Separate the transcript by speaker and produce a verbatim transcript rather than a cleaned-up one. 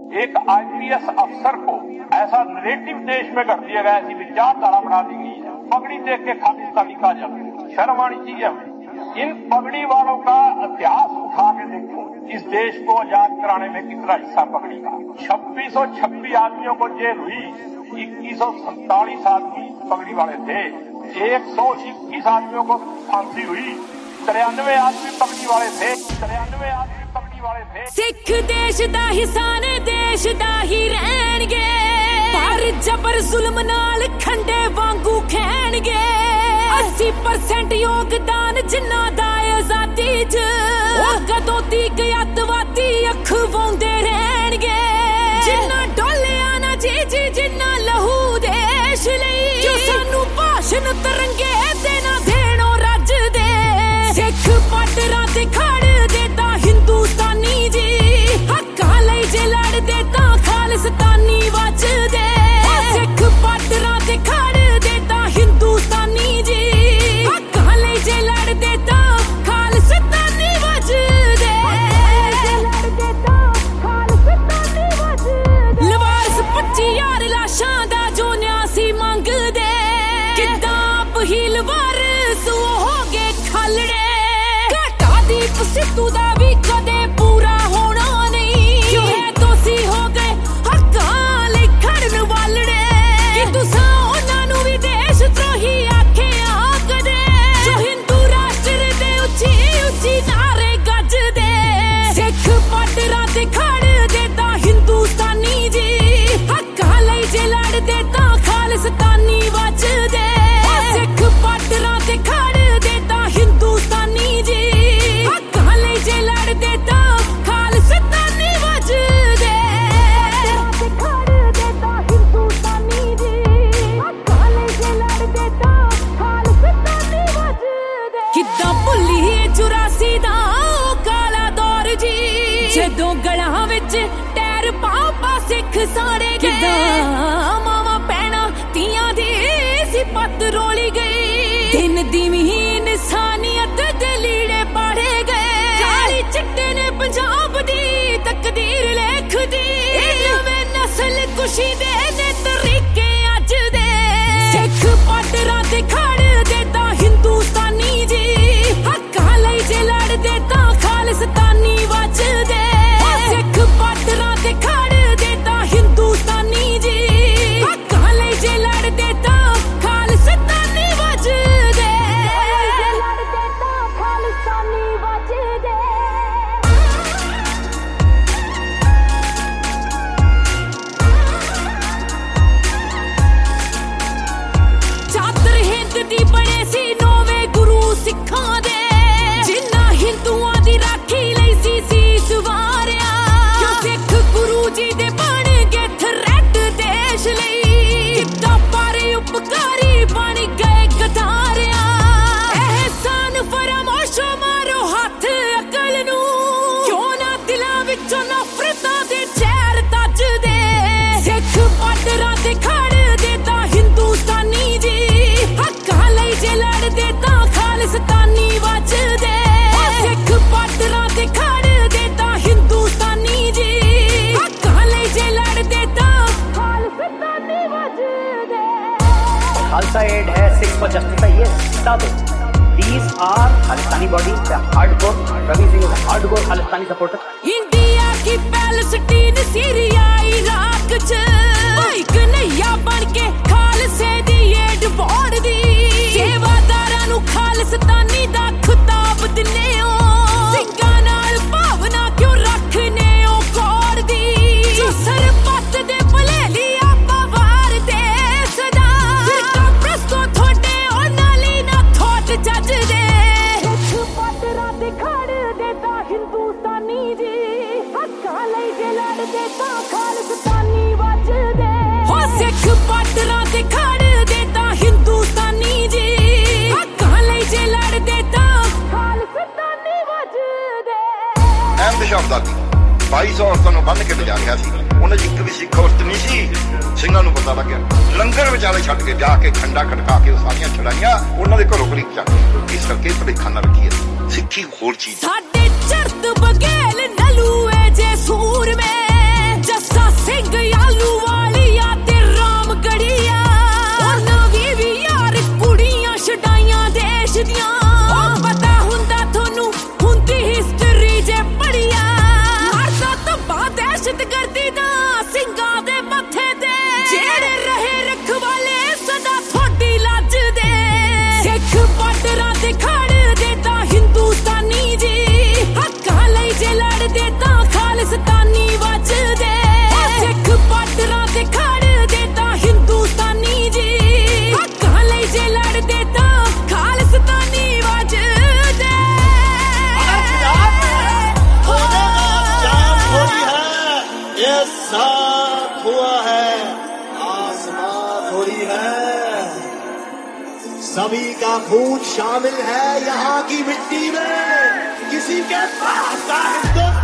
Speaker 1: एक आईपीएस अफसर को ऐसा नरेटिव देश में कर दिया गया, ऐसी विचारधारा बना दी गई है, पगड़ी देख के खालिस्तानी कहा जाता है। शर्म आनी चाहिए हमें। इन पगड़ी वालों का इतिहास उठा के देखो, इस देश को आजाद कराने में कितना हिस्सा पगड़ी का। छब्बीस सौ छब्बीस आदमियों को जेल हुई, इक्कीस सौ सैतालीस आदमी पगड़ी वाले थे, एक सौ इक्कीस आदमियों को फांसी हुई, तिरानवे आदमी पगड़ी वाले थे, तिरानवे आदमी पगड़ी वाले थे।
Speaker 2: सिख देश दा हिस्सा ने देश दा ही रहणगे, पर जबर जुल्म नाल खंडे वांगू खैणगे। अस्सी परसेंट योगदान जिन्ना दा आजादी च, ओह कदों तक अतवादी अख वाउंदे रहणगे। जिन्ना डोलिया ना जी जी जिन्ना लहू देश लई, जो सानू भाषण तरंगे देना देणो रज दे। सिख पाटरा ते खड़ देता हिंदुस्तानी जी, हक्कां लई जे लड़ देता खालिस्तानी वज दे। सिख पाटरा ते खड़ देता हिंदुस्तानी जी, हक्कां लई जे लड़ देता खालिस्तानी वज दे। लवारस पच्ची यार लाशां दा जो न्यासी मंगदे, किद्दां पहील वारस हो गए खलड़े। घाटा दीप सिद्धू दा भी कदे पूरा होना नहीं, क्यों है दोषी हो गए हक्कां लई खड़न वालड़े। कि तुसां उन्हां नूं भी देश द्रोही आखिया कदे, जो हिंदू राष्ट्र दे उच्ची उच्ची नारे गजदे। सिख पाटरा ते खड़ देता हिंदुस्तानी जी, हक्कां लई जे लड़ देता खालिस्तानी वज दे। सिख पाटरा ते खड़ देता हिंदुस्तानी जी, हक्कां लई जे लड़ देता खालिस्तानी वज दे। किद्दां भुल्ली चुरासी दा काला दौर जी, जदों गलां विच टैर पाओ पा सिख साड़े गए। किद्दां मावां भैणां तियां दी सिफत रोली गई, दिन दी महीन इंसानियत दे लीड़े पाड़े गए। काली चिट्टे ने पंजाब दी तकदीर लिख दी, नवें नस्ल कुशी दे ने तरीके अज दे। सिख पाटरा ते खड़ देता हिंदुस्तानी जी, हक्कां लई जे लड़ देता खालिस्तानी वज दे। सिख पाटरा ते खड़ देता हिंदुस्तानी जी, हक्कां लई जे लड़ देता खालिस्तानी वज दे। चादर हिंद दी बने सी नौवे गुरु सिखां दे, जिन्ना हिंदुआं दी राखी लई सी सीस वारिया। क्यों सिख गुरु जी दे बन गए थ्रेट देश लई, किद्दां पारे उपकारी बन गए गदारिया। एहसान फरामोशो मारो हथ अकल नू, क्यों ना दिलां विचों नफरतां दे जहर तज दे। सिख पाटरा ते खड़ देता हिंदुस्तानी जी, हक्कां लई जे लड़ देता खालिस्तानी वज दे। सिख पाटरा ते खड़ देता हिंदुस्तानी जी, हक्कां लई जे लड़ देता खालिस्तानी वज दे।
Speaker 3: खालसा एड है सिक्स फॉर जस्टिस है, ये बता दो। These are Khalistani body, the hardcore Ravi Singh is a hardcore Khalistani supporter.
Speaker 2: India की पैलेस्टीन सीरिया इराक च, भाई कन्हैया बन के खालसे दी एड बोर्ड दी। सेवादारां नूं खालिस्तानी दा खिताब दिन्ने हो, सिंगां नाल भावना क्यों रखने हो कोर दी। जो सरपत दे भलेली आपां वार दे सदा, सिरका प्रस्तो थोड़े उन्हां लई ना थोट जज दे। सिख पाटरा ते खड़ देता हिंदुस्तानी जी, हक्कां लई जे लड़ देता खालिस्तानी वज दे। हो सिख पाटरा ते खड़ देता हिंदुस्तानी जी, हक्कां लई जे लड़ देता खालिस्तानी वज दे।
Speaker 4: अहमद शाह अब्दाली बाई सौ औरतां ਨੂੰ ਬੰਨ ਕੇ ਲਿਜਾ ਰਿਹਾ ਸੀ, ਉਹਨਾਂ 'ਚ ਇੱਕ ਵੀ ਸਿੱਖ ਔਰਤ ਨਹੀਂ ਸੀ। ਸਿੰਘਾਂ ਨੂੰ ਪਤਾ ਲੱਗਿਆ, ਲੰਗਰ ਵਿਚਾਲੇ ਛੱਡ ਕੇ ਜਾ ਕੇ ਖੰਡਾ ਖੜਕਾ ਕੇ ਉਹ ਸਾਰੀਆਂ ਛੜਾਈਆਂ ਉਹਨਾਂ ਦੇ ਘਰੋਂ ਘਰੀ ਚੱਕ ਕੇ। ਇਸ ਕਰਕੇ ਭੁਲੇਖਾ ਨਾ ਰੱਖੀਏ, ਸਿੱਖੀ ਹੋਰ ਚੀਜ਼।
Speaker 2: ਸਾਡੇ ਚੜਤ ਬਗੇਲ ਨਲੂਏ ਜੇ ਸੂਰ में जसा
Speaker 5: ये साफ हुआ है, आसमां थोड़ी है, सभी का खून शामिल है यहाँ की मिट्टी में, किसी के पास का हिंदुस्तान